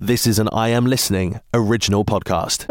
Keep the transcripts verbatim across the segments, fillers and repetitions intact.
This is an I Am Listening original podcast.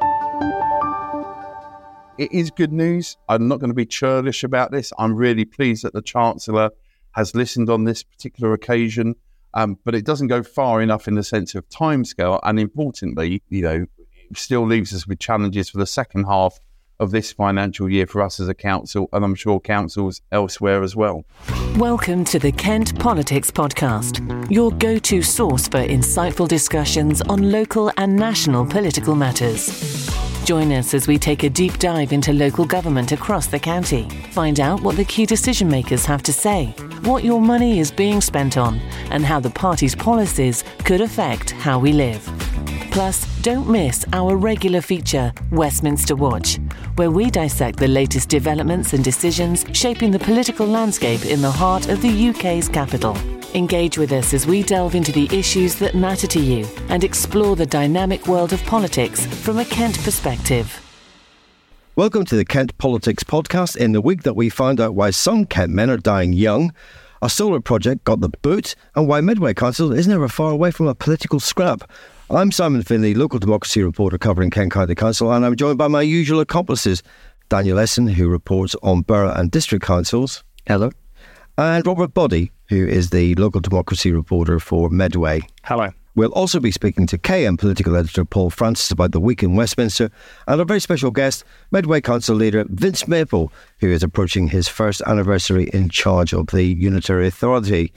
It is good news. I'm not going to be churlish about this. I'm really pleased that the Chancellor has listened on this particular occasion, um, but it doesn't go far enough in the sense of timescale. And importantly, you know, it still leaves us with challenges for the second half of this financial year for us as a council, and I'm sure councils elsewhere as well. Welcome to the Kent Politics Podcast, your go-to source for insightful discussions on local and national political matters. Join us as we take a deep dive into local government across the county. Find out what the key decision makers have to say, what your money is being spent on, and how the party's policies could affect how we live. Plus, don't miss our regular feature, Westminster Watch, where we dissect the latest developments and decisions shaping the political landscape in the heart of the U K's capital. Engage with us as we delve into the issues that matter to you and explore the dynamic world of politics from a Kent perspective. Welcome to the Kent Politics Podcast. In the week that we find out why some Kent men are dying young, a solar project got the boot, and why Medway Council isn't ever far away from a political scrap. I'm Simon Finlay, local democracy reporter covering Kent County Council, and I'm joined by my usual accomplices, Daniel Esson, who reports on borough and district councils. Hello. And Robert Boddy, who is the local democracy reporter for Medway. Hello. We'll also be speaking to K M political editor Paul Francis about the week in Westminster, and our very special guest, Medway Council leader Vince Maple, who is approaching his first anniversary in charge of the Unitary Authority.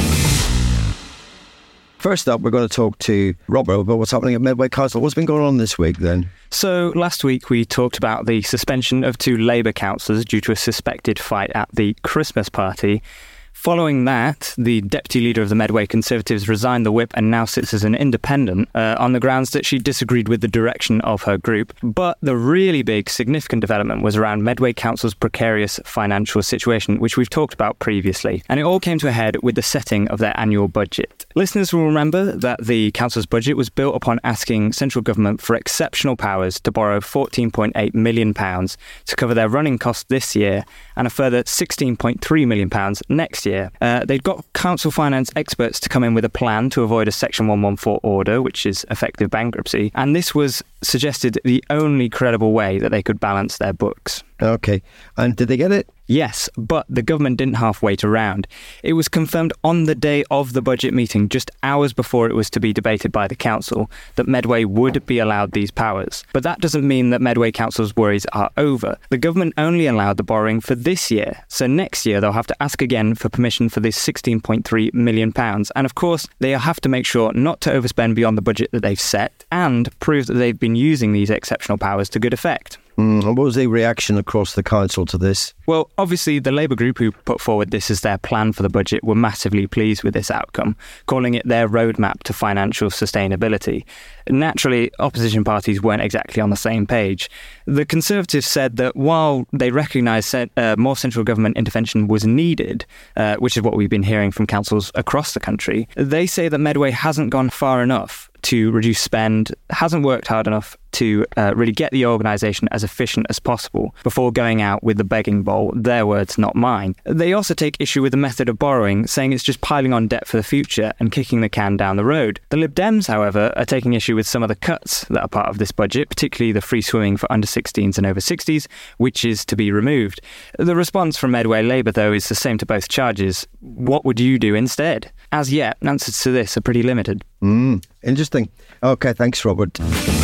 First up, we're going to talk to Robert about what's happening at Medway Council. What's been going on this week then? So last week we talked about the suspension of two Labour councillors due to a suspected fight at the Christmas party. Following that, the deputy leader of the Medway Conservatives resigned the whip and now sits as an independent uh, on the grounds that she disagreed with the direction of her group. But the really big, significant development was around Medway Council's precarious financial situation, which we've talked about previously. And it all came to a head with the setting of their annual budget. Listeners will remember that the council's budget was built upon asking central government for exceptional powers to borrow fourteen point eight million pounds to cover their running costs this year and a further sixteen point three million pounds next year. Uh, they'd got council finance experts to come in with a plan to avoid a Section one fourteen order, which is effective bankruptcy, and this was suggested the only credible way that they could balance their books. OK. And did they get it? Yes, but the government didn't half wait around. It was confirmed on the day of the budget meeting, just hours before it was to be debated by the council, that Medway would be allowed these powers. But that doesn't mean that Medway Council's worries are over. The government only allowed the borrowing for this year, so next year they'll have to ask again for permission for this sixteen point three million pounds. And of course, they'll have to make sure not to overspend beyond the budget that they've set and prove that they've been using these exceptional powers to good effect. Mm, and what was the reaction across the council to this? Well, obviously, the Labour group who put forward this as their plan for the budget were massively pleased with this outcome, calling it their roadmap to financial sustainability. Naturally, opposition parties weren't exactly on the same page. The Conservatives said that while they recognise uh, more central government intervention was needed, uh, which is what we've been hearing from councils across the country, they say that Medway hasn't gone far enough to reduce spend, hasn't worked hard enough to uh, really get the organisation as efficient as possible before going out with the begging bowl. Their words, not mine. They also take issue with the method of borrowing, saying it's just piling on debt for the future and kicking the can down the road. The Lib Dems, however, are taking issue with some of the cuts that are part of this budget, particularly the free swimming for under sixteens and over sixties, which is to be removed. The response from Medway Labour, though, is the same to both charges. What would you do instead? As yet, answers to this are pretty limited. Mm, interesting. OK, thanks, Robert.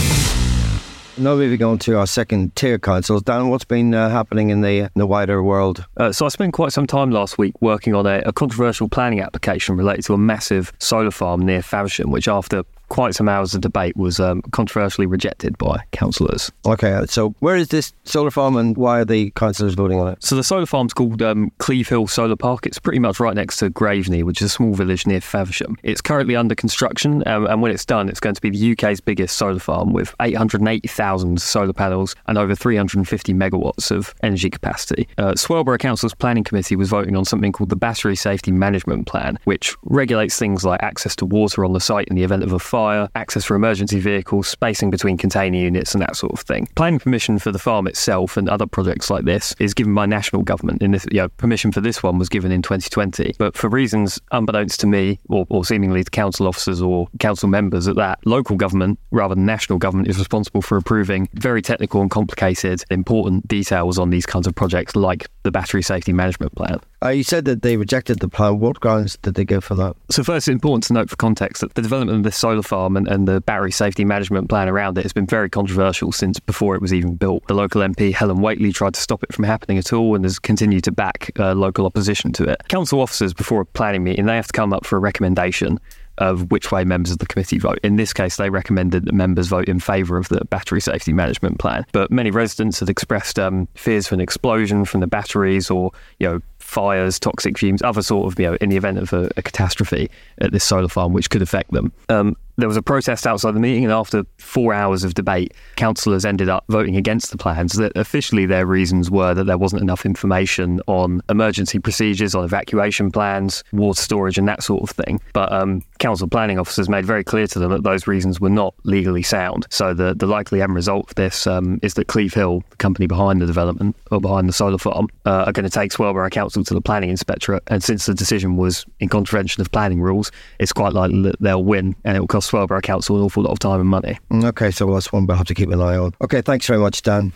Now moving on to our second tier councils. Dan, what's been uh, happening in the, in the wider world? Uh, so I spent quite some time last week working on a, a controversial planning application related to a massive solar farm near Faversham, which after quite some hours of debate was um, controversially rejected by councillors. OK, so where is this solar farm and why are the councillors voting on it? So the solar farm's called um, Cleve Hill Solar Park. It's pretty much right next to Graveney, which is a small village near Faversham. It's currently under construction um, and when it's done, it's going to be the U K's biggest solar farm with eight hundred eighty thousand solar panels and over three hundred fifty megawatts of energy capacity. Uh, Swellborough Council's planning committee was voting on something called the Battery Safety Management Plan, which regulates things like access to water on the site in the event of a fire fire, access for emergency vehicles, spacing between container units and that sort of thing. Planning permission for the farm itself and other projects like this is given by national government. And this, you know, permission for this one was given in twenty twenty. But for reasons unbeknownst to me, or, or seemingly to council officers or council members at that, local government rather than national government is responsible for approving very technical and complicated, important details on these kinds of projects like the battery safety management plan. Uh, you said that they rejected the plan. What grounds did they give for that? So first, it's important to note for context that the development of this solar farm and, and the battery safety management plan around it has been very controversial since before it was even built. The local M P, Helen Whately, tried to stop it from happening at all and has continued to back uh, local opposition to it. Council officers, before a planning meeting, they have to come up for a recommendation of which way members of the committee vote. In this case, they recommended that members vote in favour of the battery safety management plan. But many residents had expressed um, fears for an explosion from the batteries or, you know, fires, toxic fumes, other sort of, you know, in the event of a, a catastrophe at this solar farm, which could affect them. Um, there was a protest outside the meeting, and after four hours of debate, councillors ended up voting against the plans. That officially their reasons were that there wasn't enough information on emergency procedures, on evacuation plans, water storage and that sort of thing. But um, council planning officers made very clear to them that those reasons were not legally sound. So the, the likely end result of this um, is that Cleve Hill, the company behind the development, or behind the solar farm, uh, are going to take Swellborough Council to the planning inspectorate. And since the decision was in contravention of planning rules, it's quite likely that they'll win, and it will cost Swellborough Council an awful lot of time and money. Okay, so that's one we'll have to keep an eye on. Okay, thanks very much, Dan.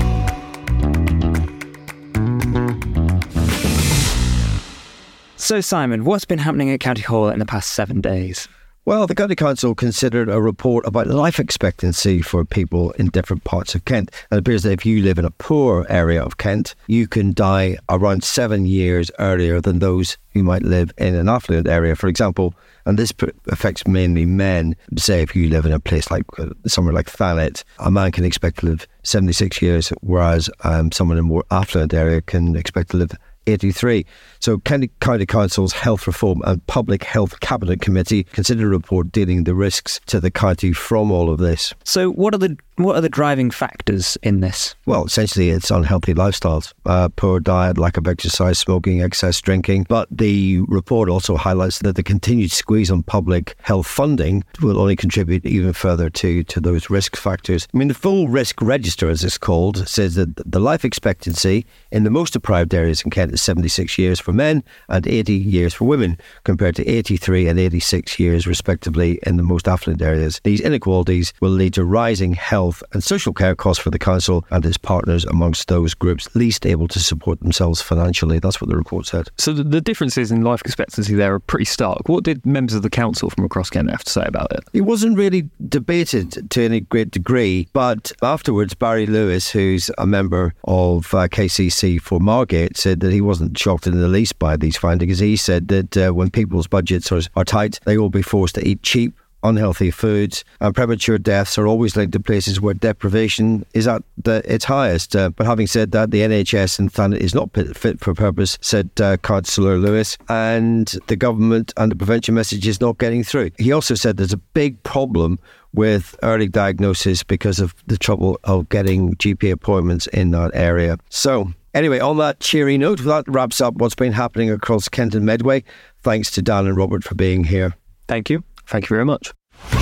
So, Simon, what's been happening at County Hall in the past seven days? Well, the County Council considered a report about life expectancy for people in different parts of Kent. And it appears that if you live in a poor area of Kent, you can die around seven years earlier than those who might live in an affluent area, for example. And this affects mainly men. Say if you live in a place like uh, somewhere like Thanet, a man can expect to live seventy-six years, whereas um, someone in a more affluent area can expect to live eighty-three. So County, County Council's Health Reform and Public Health Cabinet Committee considered a report dealing the risks to the county from all of this. So what are the what are the driving factors in this? Well, essentially it's unhealthy lifestyles, uh, poor diet, lack of exercise, smoking, excess drinking. But the report also highlights that the continued squeeze on public health funding will only contribute even further to, to those risk factors. I mean, the full risk register, as it's called, says that the life expectancy in the most deprived areas in Kent is seventy-six years for men and eighty years for women, compared to eighty-three and eighty-six years respectively in the most affluent areas. These inequalities will lead to rising health and social care costs for the council and its partners amongst those groups least able to support themselves financially. That's what the report said. So the, the differences in life expectancy there are pretty stark. What did members of the council from across Kent have to say about it? It wasn't really debated to any great degree, but afterwards Barry Lewis, who's a member of uh, K C C for Margate, said that he wasn't shocked in the least by these findings. He said that uh, when people's budgets are, are tight, they will be forced to eat cheap, unhealthy foods, and premature deaths are always linked to places where deprivation is at the, its highest. Uh, but having said that, the N H S in Thanet is not fit for purpose, said uh, Councillor Lewis, and the government and the prevention message is not getting through. He also said there's a big problem with early diagnosis because of the trouble of getting G P appointments in that area. So, anyway, on that cheery note, that wraps up what's been happening across Kent and Medway. Thanks to Dan and Robert for being here. Thank you. Thank you very much.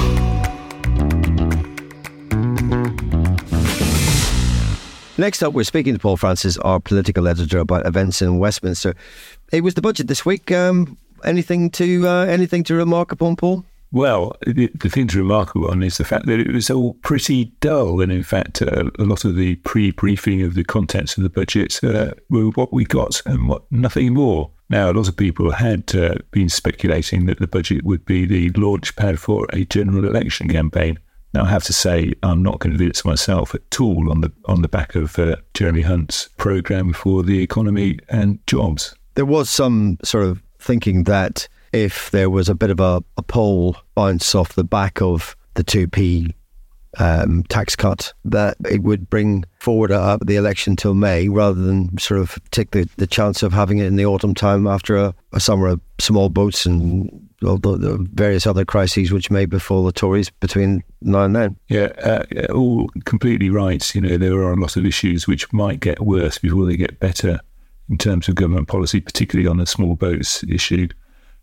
Next up, we're speaking to Paul Francis, our political editor, about events in Westminster. It was the budget this week. Um, anything to uh, anything to remark upon, Paul? Well, the, the thing to remark on is the fact that it was all pretty dull, and in fact, uh, a lot of the pre-briefing of the contents of the budget uh, were what we got and what nothing more. Now, a lot of people had uh, been speculating that the budget would be the launch pad for a general election campaign. Now, I have to say, I'm not convinced myself at all on the on the back of uh, Jeremy Hunt's programme for the economy and jobs. There was some sort of thinking that if there was a bit of a, a poll bounce off the back of the two p um, tax cut, that it would bring forward uh, the election till May rather than sort of take the, the chance of having it in the autumn time after a, a summer of small boats and all the, the various other crises which may befall the Tories between now and then. Yeah, uh, all completely right. You know, there are a lot of issues which might get worse before they get better in terms of government policy, particularly on the small boats issue.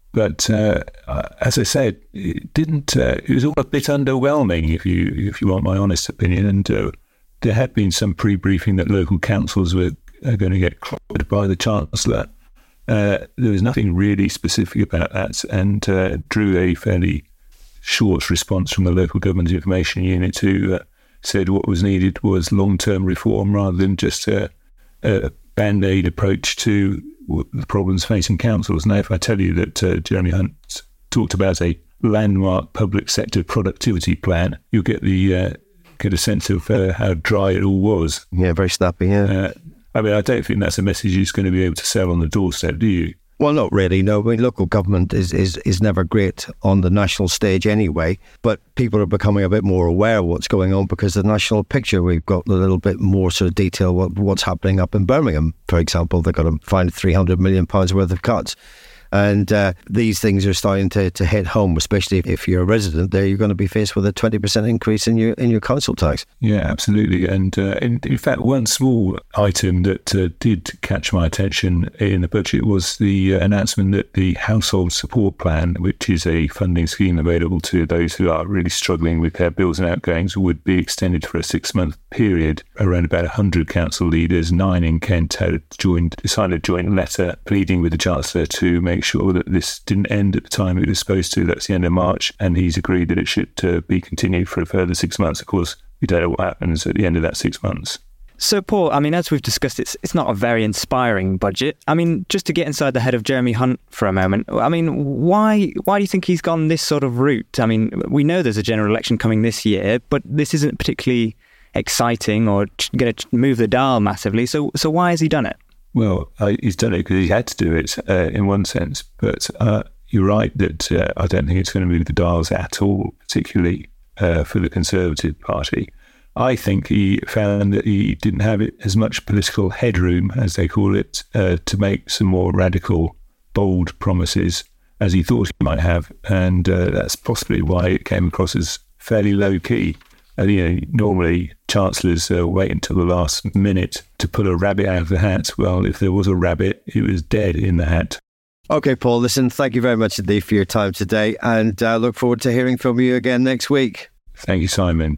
But uh, as I said, it didn't. Uh, it was all a bit underwhelming, if you if you want my honest opinion. And uh, there had been some pre-briefing that local councils were uh, going to get clobbered by the Chancellor. Uh, there was nothing really specific about that, and uh, drew a fairly short response from the local government information unit, who uh, said what was needed was long-term reform rather than just a, a band-aid approach to the problems facing councils. Now, if I tell you that uh, Jeremy Hunt talked about a landmark public sector productivity plan, you'll get the uh, get a sense of uh, how dry it all was. Yeah, very snappy, yeah. Uh, I mean, I don't think that's a message he's going to be able to sell on the doorstep, do you? Well, not really, no. I mean, local government is, is, is never great on the national stage anyway, but people are becoming a bit more aware of what's going on because the national picture, we've got a little bit more sort of detail what, what's happening up in Birmingham, for example. They've got to find three hundred million pounds worth of cuts. And uh, these things are starting to, to hit home, especially if, if you're a resident there, you're going to be faced with a twenty percent increase in your in your council tax. Yeah, absolutely. And uh, in, in fact, one small item that uh, did catch my attention in the budget was the uh, announcement that the Household Support Plan, which is a funding scheme available to those who are really struggling with their bills and outgoings, would be extended for a six-month period. Around about one hundred council leaders, nine in Kent, had joined, decided to join a letter pleading with the Chancellor to make sure that this didn't end at the time it was supposed to. That's the end of March, and he's agreed that it should uh, be continued for a further six months. Of course, we don't know what happens at the end of that six months. So, Paul, I mean, as we've discussed, it's it's not a very inspiring budget. I mean, just to get inside the head of Jeremy Hunt for a moment, I mean, why why do you think he's gone this sort of route? I mean, we know there's a general election coming this year, but this isn't particularly exciting or going to move the dial massively. So, so why has he done it? Well, uh, he's done it because he had to do it uh, in one sense. But uh, you're right that uh, I don't think it's going to move the dials at all, particularly uh, for the Conservative Party. I think he found that he didn't have it as much political headroom, as they call it, uh, to make some more radical, bold promises as he thought he might have. And uh, that's possibly why it came across as fairly low-key. And, you know, normally chancellors uh, wait until the last minute to pull a rabbit out of the hat. Well, if there was a rabbit, it was dead in the hat. OK, Paul, listen, thank you very much indeed for your time today, and I uh, look forward to hearing from you again next week. Thank you, Simon.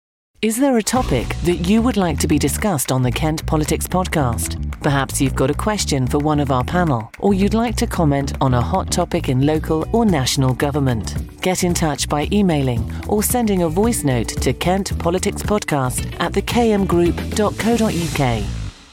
Is there a topic that you would like to be discussed on the Kent Politics podcast? Perhaps you've got a question for one of our panel, or you'd like to comment on a hot topic in local or national government. Get in touch by emailing or sending a voice note to Kent Politics Podcast at the k m group dot co dot u k.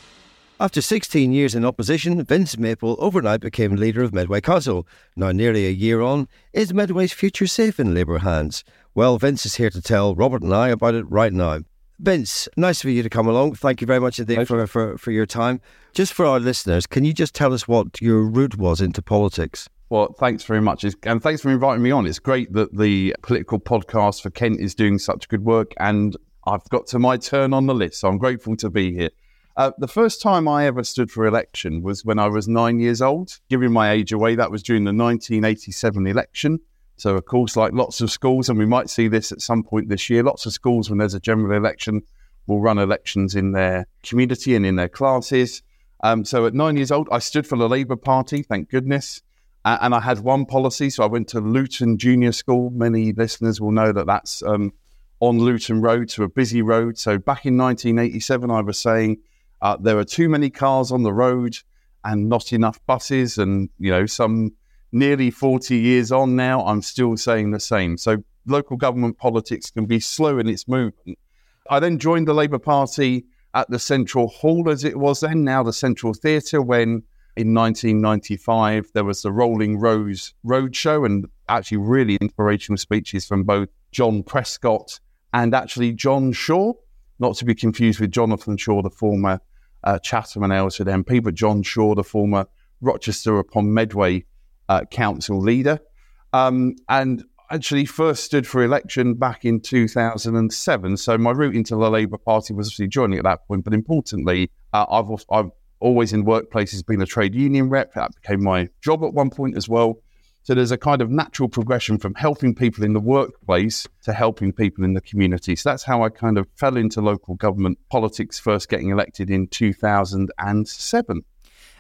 After sixteen years in opposition, Vince Maple overnight became leader of Medway Council. Now nearly a year on, is Medway's future safe in Labour hands? Well, Vince is here to tell Robert and I about it right now. Vince, nice for you to come along. Thank you very much indeed for, for, for your time. Just for our listeners, can you just tell us what your route was into politics? Well, thanks very much. And thanks for inviting me on. It's great that the political podcast for Kent is doing such good work, and I've got to my turn on the list, so I'm grateful to be here. Uh, the first time I ever stood for election was when I was nine years old. Giving my age away, that was during the nineteen eighty-seven election. So, of course, like lots of schools, and we might see this at some point this year, lots of schools, when there's a general election, will run elections in their community and in their classes. Um, so at nine years old, I stood for the Labour Party, thank goodness. Uh, and I had one policy. So I went to Luton Junior School. Many listeners will know that that's um, on Luton Road, to a busy road. So back in nineteen eighty-seven, I was saying uh, there are too many cars on the road and not enough buses. And, you know, some... nearly forty years on now, I'm still saying the same. So local government politics can be slow in its movement. I then joined the Labour Party at the Central Hall, as it was then, now the Central Theatre, when in nineteen ninety-five there was the Rolling Rose Roadshow, and actually really inspirational speeches from both John Prescott and actually John Shaw, not to be confused with Jonathan Shaw, the former uh, Chatham and Aylesford M P, but John Shaw, the former Rochester upon Medway Uh, council leader, um, and actually first stood for election back in two thousand seven. So my route into the Labour Party was obviously joining at that point, but importantly, uh, I've, I've always in workplaces been a trade union rep. That became my job at one point as well. So there's a kind of natural progression from helping people in the workplace to helping people in the community. So that's how I kind of fell into local government politics, first getting elected in two thousand seven.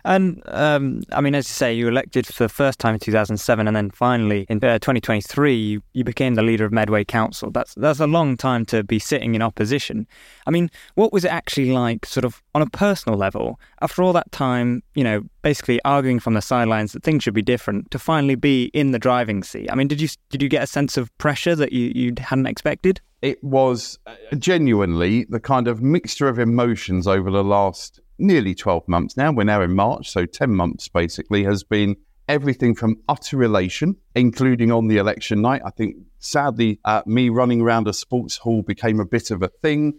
And, um, I mean, as you say, you were elected for the first time in two thousand seven, and then finally in uh, twenty twenty-three, you, you became the leader of Medway Council. That's that's a long time to be sitting in opposition. I mean, what was it actually like, sort of on a personal level, after all that time, you know, basically arguing from the sidelines that things should be different, to finally be in the driving seat? I mean, did you did you get a sense of pressure that you, you hadn't expected? It was genuinely the kind of mixture of emotions over the last nearly twelve months now. We're now in March, so ten months basically, has been everything from utter elation, including on the election night. I think, sadly, uh, me running around a sports hall became a bit of a thing.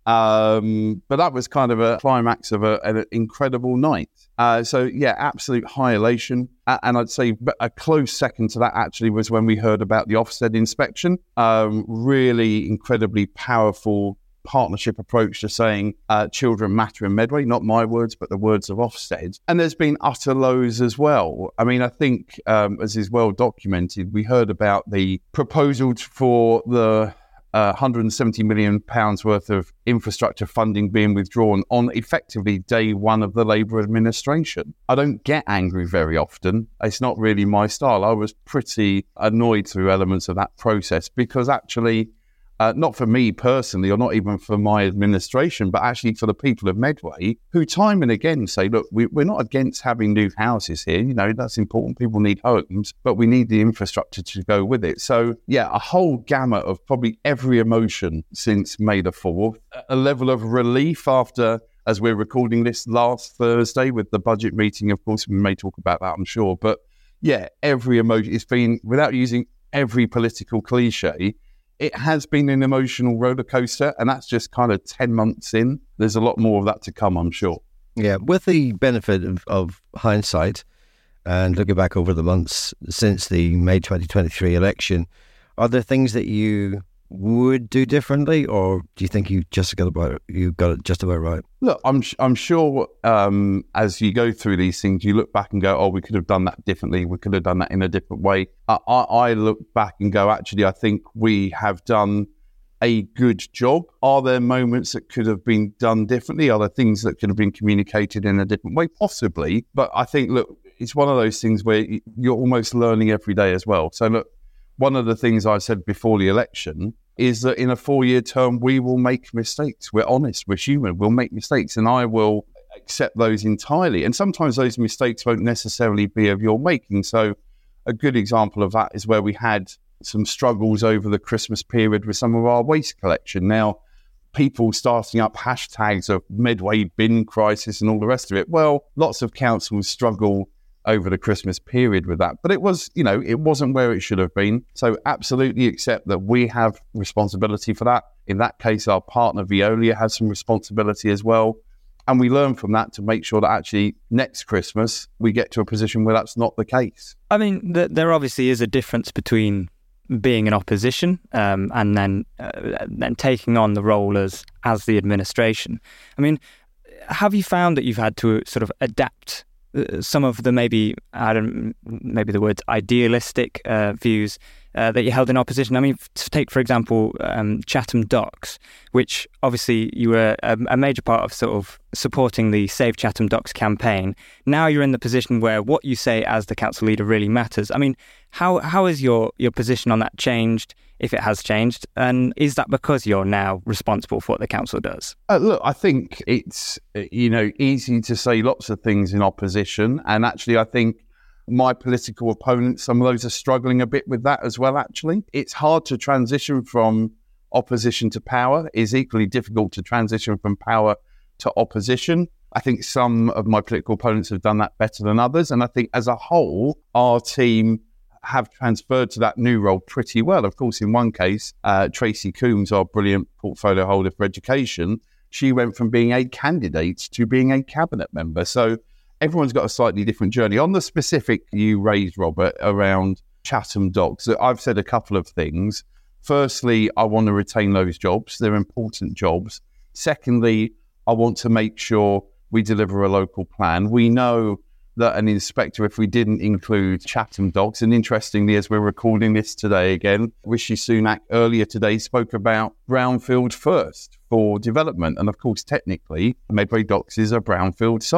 Um, but that was kind of a climax of a, an incredible night. Uh, so, yeah, absolute high elation. Uh, and I'd say a close second to that actually was when we heard about the Ofsted inspection. Um, really incredibly powerful partnership approach to saying uh, children matter in Medway, not my words, but the words of Ofsted. And there's been utter lows as well. I mean, I think, um, as is well documented, we heard about the proposal for the Uh, one hundred seventy million pounds worth of infrastructure funding being withdrawn on effectively day one of the Labour administration. I don't get angry very often. It's not really my style. I was pretty annoyed through elements of that process because actually, uh, not for me personally, or not even for my administration, but actually for the people of Medway, who time and again say, look, we, we're not against having new houses here. You know, that's important. People need homes, but we need the infrastructure to go with it. So, yeah, a whole gamut of probably every emotion since May the fourth. A level of relief after, as we're recording this, last Thursday with the budget meeting. Of course, we may talk about that, I'm sure. But, yeah, every emotion. It's been, without using every political cliche, it has been an emotional roller coaster, and that's just kind of ten months in. There's a lot more of that to come, I'm sure. Yeah, with the benefit of, of hindsight and looking back over the months since the May twenty twenty-three election, are there things that you would do differently, or do you think you just got about you got it just about right? Look, I'm I'm sure um, as you go through these things, you look back and go, "Oh, we could have done that differently. We could have done that in a different way." I, I, I look back and go, "Actually, I think we have done a good job." Are there moments that could have been done differently? Are there things that could have been communicated in a different way? Possibly, but I think, look, it's one of those things where you're almost learning every day as well. So, look. One of the things I said before the election is that in a four-year term, we will make mistakes. We're honest, we're human, we'll make mistakes, and I will accept those entirely. And sometimes those mistakes won't necessarily be of your making. So a good example of that is where we had some struggles over the Christmas period with some of our waste collection. Now, people starting up hashtags of Medway bin crisis and all the rest of it. Well, lots of councils struggle over the Christmas period with that. But it was, you know, it wasn't where it should have been. So absolutely accept that we have responsibility for that. In that case, our partner Veolia has some responsibility as well. And we learn from that to make sure that actually next Christmas we get to a position where that's not the case. I mean, th- there obviously is a difference between being in opposition um, and then uh, then taking on the role as, as the administration. I mean, have you found that you've had to sort of adapt some of the maybe, I don't, maybe the words idealistic uh, views uh, that you held in opposition? I mean, to take, for example, um, Chatham Docks, which obviously you were a, a major part of sort of supporting the Save Chatham Docks campaign. Now you're in the position where what you say as the council leader really matters. I mean, how how has your, your position on that changed, if it has changed? And is that because you're now responsible for what the council does? Uh, look, I think it's, you know, easy to say lots of things in opposition. And actually, I think my political opponents, some of those are struggling a bit with that as well, actually. It's hard to transition from opposition to power. It's equally difficult to transition from power to opposition. I think some of my political opponents have done that better than others. And I think as a whole, our team have transferred to that new role pretty well. Of course, in one case, uh, Tracy Coombs, our brilliant portfolio holder for education, she went from being a candidate to being a cabinet member. So everyone's got a slightly different journey. On the specific you raised, Robert, around Chatham Docks, I've said a couple of things. Firstly, I want to retain those jobs. They're important jobs. Secondly, I want to make sure we deliver a local plan. We know that an inspector, if we didn't include Chatham Docks, and interestingly, as we're recording this today again, Rishi Sunak earlier today spoke about brownfield first for development. And of course, technically, Medway Docks is a brownfield site.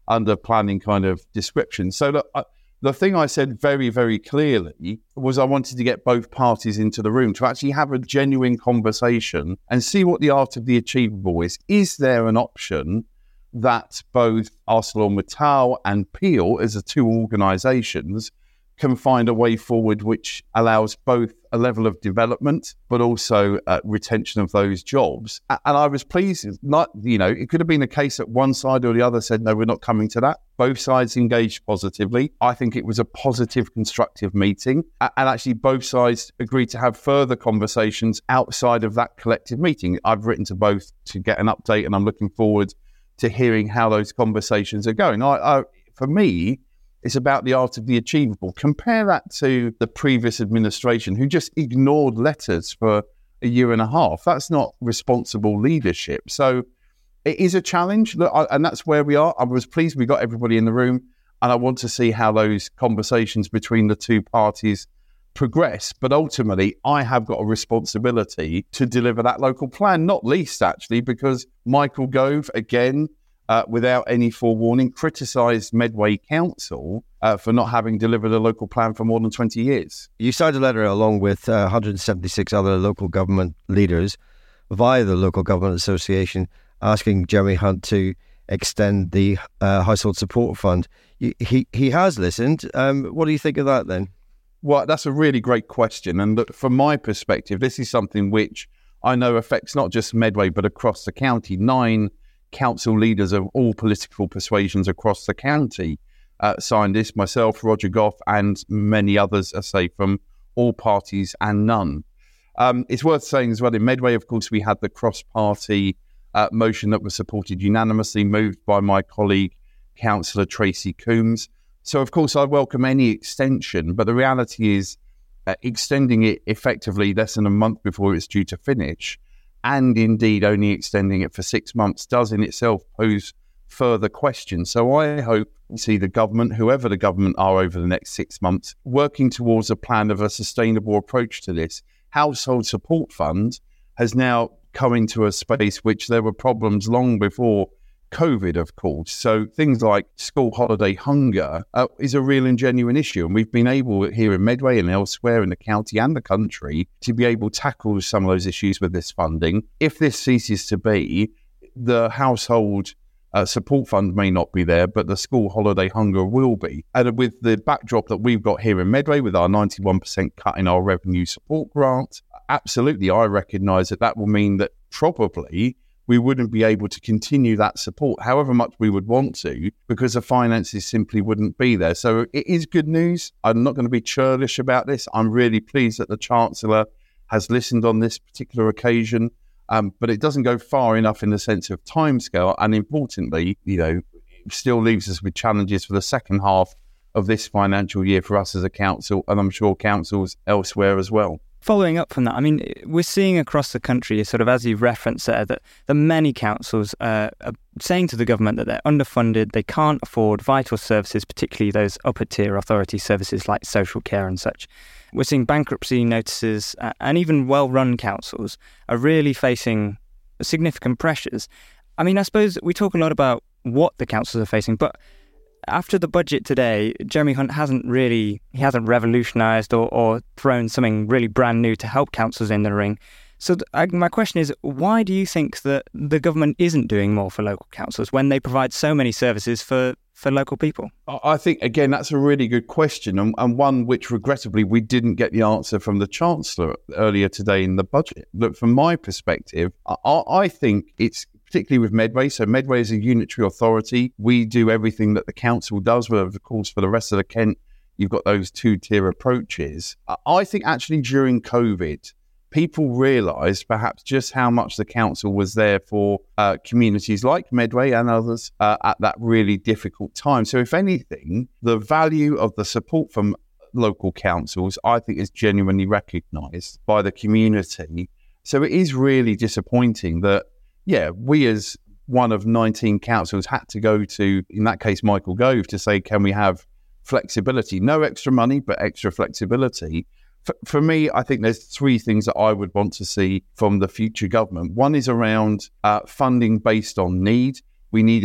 under planning kind of description. So look, I, the thing I said very, very clearly was I wanted to get both parties into the room to actually have a genuine conversation and see what the art of the achievable is. Is there an option that both ArcelorMittal and Peel, as the two organisations, can find a way forward which allows both a level of development but also uh, retention of those jobs? And I was pleased, not, you know, it could have been a case that one side or the other said, no, we're not coming to that. Both sides engaged positively. I think it was a positive, constructive meeting. And actually both sides agreed to have further conversations outside of that collective meeting. I've written to both to get an update, and I'm looking forward to hearing how those conversations are going. I, I, for me, it's about the art of the achievable. Compare that to the previous administration who just ignored letters for a year and a half. That's not responsible leadership. So it is a challenge, look, I, and that's where we are. I was pleased we got everybody in the room, and I want to see how those conversations between the two parties progress. But ultimately, I have got a responsibility to deliver that local plan, not least actually because Michael Gove, again, Uh, without any forewarning, criticised Medway Council uh, for not having delivered a local plan for more than twenty years. You signed a letter along with uh, one hundred seventy-six other local government leaders via the Local Government Association asking Jeremy Hunt to extend the uh, Household Support Fund. He, he has listened. Um, what do you think of that then? Well, that's a really great question. And look, from my perspective, this is something which I know affects not just Medway, but across the county. Nine council leaders of all political persuasions across the county uh, signed this, myself, Roger Goff, and many others, I say, from all parties and none. Um, it's worth saying as well, in Medway, of course, we had the cross-party uh, motion that was supported unanimously, moved by my colleague, Councillor Tracy Coombs. So, of course, I welcome any extension, but the reality is uh, extending it effectively less than a month before it's due to finish, and indeed only extending it for six months does in itself pose further questions. So I hope we see the government, whoever the government are over the next six months, working towards a plan of a sustainable approach to this. Household Support Fund has now come into a space which there were problems long before COVID, of course. So things like school holiday hunger uh, is a real and genuine issue. And we've been able here in Medway and elsewhere in the county and the country to be able to tackle some of those issues with this funding. If this ceases to be, the household uh, support fund may not be there, but the school holiday hunger will be. And with the backdrop that we've got here in Medway with our ninety-one percent cut in our revenue support grant, absolutely, I recognise that that will mean that probably we wouldn't be able to continue that support, however much we would want to, because the finances simply wouldn't be there. So it is good news. I'm not going to be churlish about this. I'm really pleased that the Chancellor has listened on this particular occasion, um, but it doesn't go far enough in the sense of timescale. And importantly, you know, it still leaves us with challenges for the second half of this financial year for us as a council, and I'm sure councils elsewhere as well. Following up from that, I mean, we're seeing across the country, sort of as you've referenced there, that the many councils uh, are saying to the government that they're underfunded, they can't afford vital services, particularly those upper tier authority services like social care and such. We're seeing bankruptcy notices uh, and even well-run councils are really facing significant pressures. I mean, I suppose we talk a lot about what the councils are facing, but after the budget today, Jeremy Hunt hasn't really, he hasn't revolutionised or, or thrown something really brand new to help councils in the ring. So th- I, my question is, why do you think that the government isn't doing more for local councils when they provide so many services for, for local people? I think, again, that's a really good question, and, and one which, regrettably, we didn't get the answer from the Chancellor earlier today in the budget. Look, from my perspective, I, I think it's particularly with Medway. So Medway is a unitary authority. We do everything that the council does, where, of course, for the rest of the Kent, you've got those two-tier approaches. I think actually during COVID, people realised perhaps just how much the council was there for uh, communities like Medway and others uh, at that really difficult time. So if anything, the value of the support from local councils, I think, is genuinely recognised by the community. So it is really disappointing that, yeah, we as one of nineteen councils had to go to, in that case, Michael Gove, to say, can we have flexibility? No extra money, but extra flexibility. For, for me, I think there's three things that I would want to see from the future government. One is around uh, funding based on need. We need a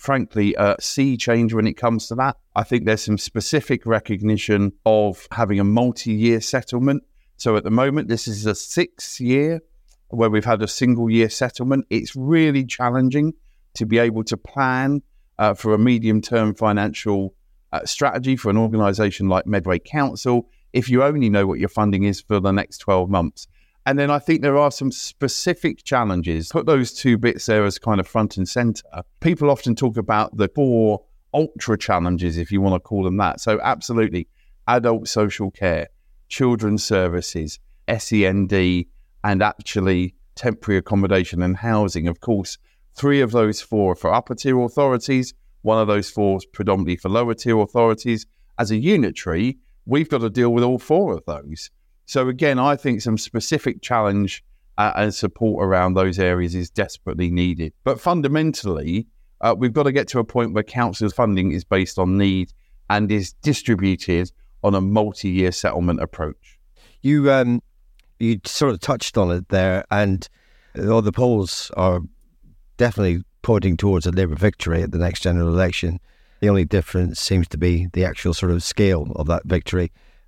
frankly, a sea change when it comes to that. I think there's some specific recognition of having a multi-year settlement. So at the moment, this is a sixth year where we've had a single year settlement. It's really challenging to be able to plan uh, for a medium-term financial uh, strategy for an organisation like Medway Council if you only know what your funding is for the next twelve months. And then I think there are some specific challenges. Put those two bits there as kind of front and centre. People often talk about the four ultra challenges, if you want to call them that. So absolutely, adult social care, children's services, S E N D, and actually temporary accommodation and housing. Of course, three of those four are for upper tier authorities. One of those four is predominantly for lower tier authorities. As a unitary, we've got to deal with all four of those. So again, I think some specific challenge uh, and support around those areas is desperately needed. But fundamentally, uh, we've got to get to a point where council's funding is based on need and is distributed on a multi-year settlement approach. You um, you sort of touched on it there, and all the polls are definitely pointing towards a Labour victory at the next general election. The only difference seems to be the actual sort of scale of that victory.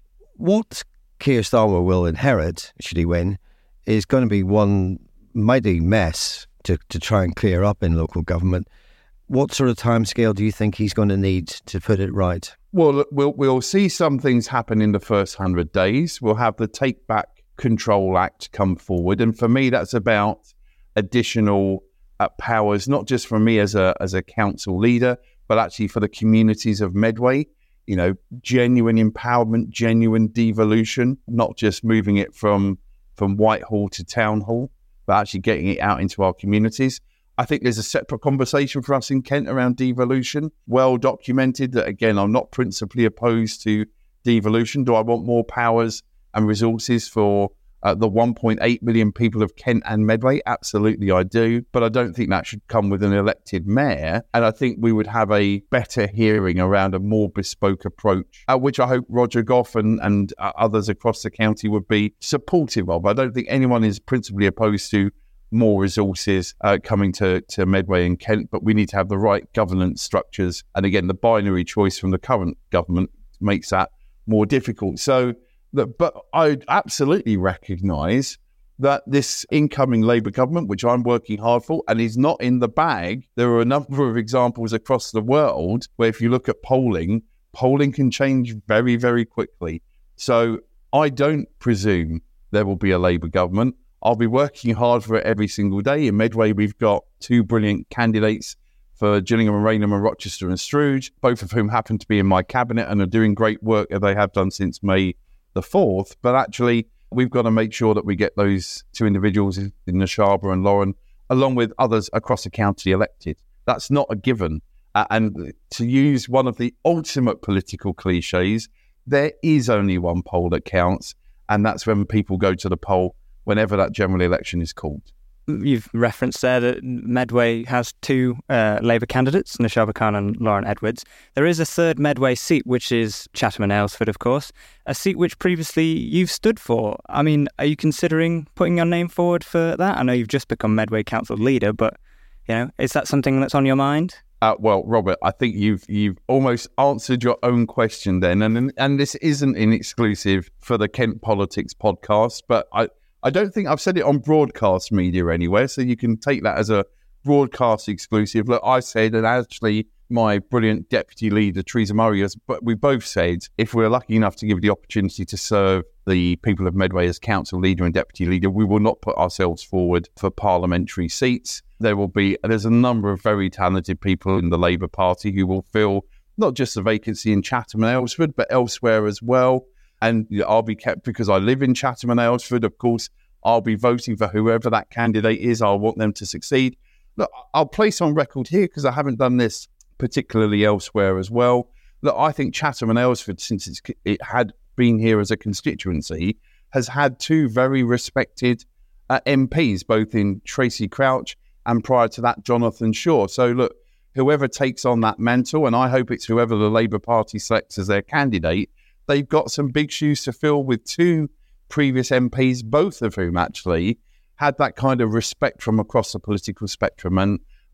What Keir Starmer will inherit, should he win, is going to be one mighty mess to, to try and clear up in local government. What sort of timescale do you think he's going to need to put it right? Well, we'll we'll see some things happen in the first hundred days. We'll have the Take Back Control Act come forward, and for me, that's about additional uh, powers, not just for me as a as a council leader, but actually for the communities of Medway. You know, genuine empowerment, genuine devolution, not just moving it from from Whitehall to Town Hall, but actually getting it out into our communities. I think there's a separate conversation for us in Kent around devolution, well documented that, again, I'm not principally opposed to devolution. Do I want more powers and resources for uh, the one point eight million people of Kent and Medway? Absolutely, I do. But I don't think that should come with an elected mayor. And I think we would have a better hearing around a more bespoke approach, uh, which I hope Roger Gough and, and uh, others across the county would be supportive of. I don't think anyone is principally opposed to more resources uh, coming to, to Medway and Kent, but we need to have the right governance structures. And again, the binary choice from the current government makes that more difficult. So, but I absolutely recognise that this incoming Labour government, which I'm working hard for, and is not in the bag. There are a number of examples across the world where if you look at polling, polling can change very, very quickly. So I don't presume there will be a Labour government. I'll be working hard for it every single day. In Medway, we've got two brilliant candidates for Gillingham and Rainham and Rochester and Stroud, both of whom happen to be in my cabinet and are doing great work that they have done since May the fourth. But actually, we've got to make sure that we get those two individuals in Nashaba and Lauren, along with others across the county, elected. That's not a given. Uh, and to use one of the ultimate political cliches, there is only one poll that counts, and that's when people go to the poll whenever that general election is called. You've referenced there that Medway has two uh, Labour candidates, Nashaba Khan and Lauren Edwards. There is a third Medway seat, which is Chatham and Aylesford, of course, a seat which previously you've stood for. I mean, are you considering putting your name forward for that? I know you've just become Medway Council leader, but, you know, is that something that's on your mind? Uh, well, Robert, I think you've you've almost answered your own question then, and and this isn't an exclusive for the Kent Politics podcast, but I. I don't think I've said it on broadcast media anywhere, so you can take that as a broadcast exclusive. Look, I said, and actually my brilliant deputy leader, Teresa Murray, has, but we both said, if we're lucky enough to give the opportunity to serve the people of Medway as council leader and deputy leader, we will not put ourselves forward for parliamentary seats. There will be, there's a number of very talented people in the Labour Party who will fill not just the vacancy in Chatham and Aylesford, but elsewhere as well. And I'll be kept, because I live in Chatham and Aylesford, of course, I'll be voting for whoever that candidate is. I want them to succeed. Look, I'll place on record here, because I haven't done this particularly elsewhere as well, that I think Chatham and Aylesford, since it's, it had been here as a constituency, has had two very respected uh, M Ps, both in Tracy Crouch and prior to that, Jonathan Shaw. So look, whoever takes on that mantle, and I hope it's whoever the Labour Party selects as their candidate, they've got some big shoes to fill with two previous M Ps, both of whom actually had that kind of respect from across the political spectrum. And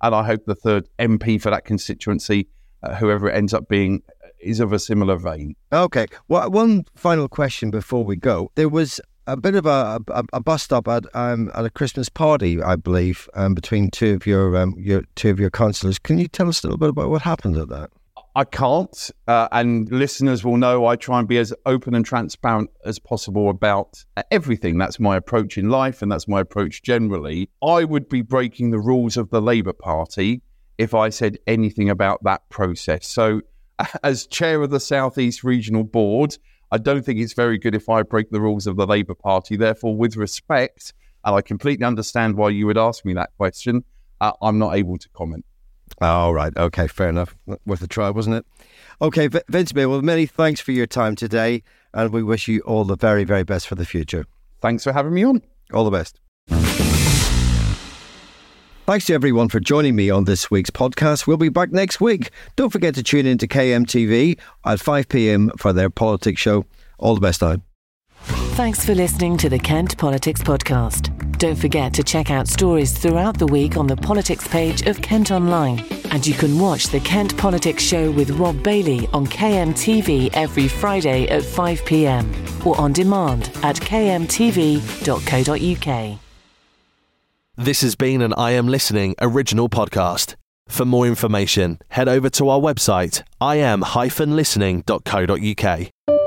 And I hope the third M P for that constituency, uh, whoever it ends up being, is of a similar vein. Okay. Well, one final question before we go. There was a bit of a, a, a bust up at um, at a Christmas party, I believe, um, between two of your um, your two of your councillors. Can you tell us a little bit about what happened at that? I can't, uh, and listeners will know I try and be as open and transparent as possible about everything. That's my approach in life, and that's my approach generally. I would be breaking the rules of the Labour Party if I said anything about that process. So, as chair of the South East Regional Board, I don't think it's very good if I break the rules of the Labour Party. Therefore, with respect, and I completely understand why you would ask me that question, uh, I'm not able to comment. All right. Okay. Fair enough. Worth a try, wasn't it? Okay. V- Vince May, well, many thanks for your time today, and we wish you all the very, very best for the future. Thanks for having me on. All the best. Thanks to everyone for joining me on this week's podcast. We'll be back next week. Don't forget to tune in to K M T V at five p.m. for their politics show. All the best now. Thanks for listening to the Kent Politics Podcast. Don't forget to check out stories throughout the week on the politics page of Kent Online. And you can watch the Kent Politics Show with Rob Bailey on K M T V every Friday at five p.m. or on demand at k m t v dot co dot u k. This has been an I Am Listening original podcast. For more information, head over to our website, i am dash listening dot co dot u k.